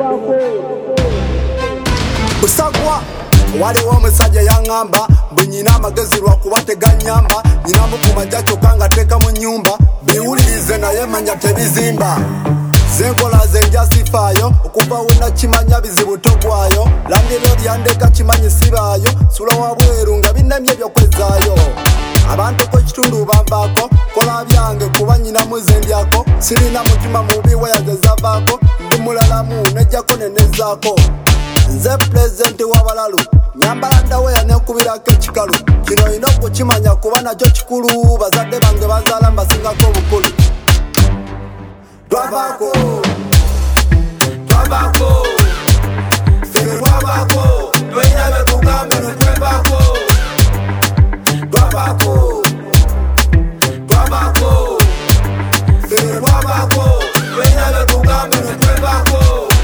Busagwa waliwo omusajja yaŋŋamba bwe nyina amagezi lwakuba teganyamba nyina mukuma jakyokka nga teeka mu nnyumba biwulirize naye manya tebizimba zenkola zenja sifaayo okuva wenakimanya bizibu togwayo landiroodi yandeka kimanyi sibaayo sula wabweru nga binnemye ebyokwezaayo abantu kwekitundu banvaako kola byange kuba nyinamu zendyako sirina mutima mubi weyazezavaako ndi mulalamu nejjako nenezaako nze pulezidenti w'abalalu nyambala ndaweya nenkubirako ekikalu kino olina okukimanya kuba nakyo kikulu bazadde bange bazaala mbasingako obukulu twavaako twavaako ffe twavaako tweyina betugambe netwevaako twavaako twavaako ffe twavaako tweyina betugambe netwevaako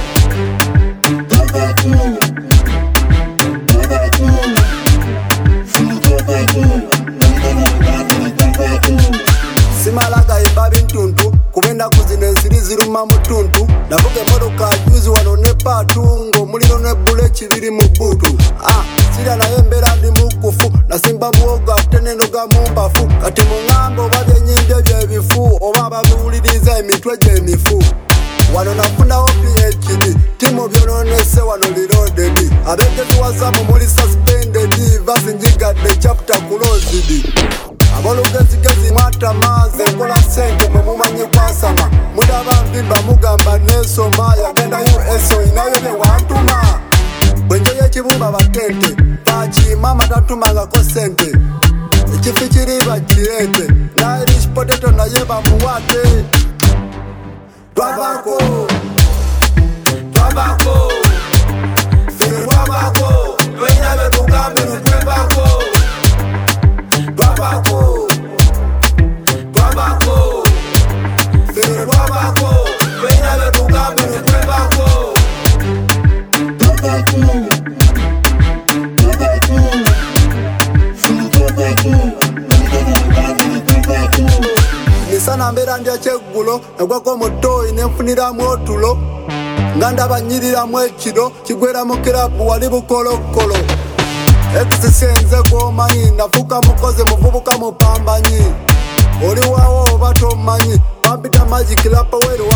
simalaga imba bintuntu kubenda kuzina ensiri ziruma mutuntu navuga emotoka juzi wano ne paatu ng'omuliro nebbula ekibiri mu bbuutu sirya naye embeera ndi mukufu nasimba muwogo ate nenoga mu mbafu kati muŋŋambe oba byenyimbye byebifu oba ababiwuliriza emitwe gy'emifu wano nafunawo PhD timu byononese wano lirodedi abegeziwazamu muli suspended vasi njigadde chapter closed abolugezigezi mwatamaze nkola sente mwe mumanyi kwasama mudaba nvimba mugamba nesoma yagenda USO inayo ne wantuma bwenjoyo ekibumba batente akimama tatumangako sente ekifi kiriba kireete nairish potato naye bamuwate twavaako twavaako ffe twavaako tweyina betugambe netwevaako twavaako twavaako ffe twavaako tweyina betugambe netwevaako misana mbeera ndya kyeggulo nagwako mu ttooyi nenfuniramu otulo nga ndabanyiriramu ekiro kigweramu kirabu wali bukolokolo ekisenze gwomanyi nafuuka mukozi muvubuka mupambanyi oli waawo oba tomanyi pampita magic lapa weru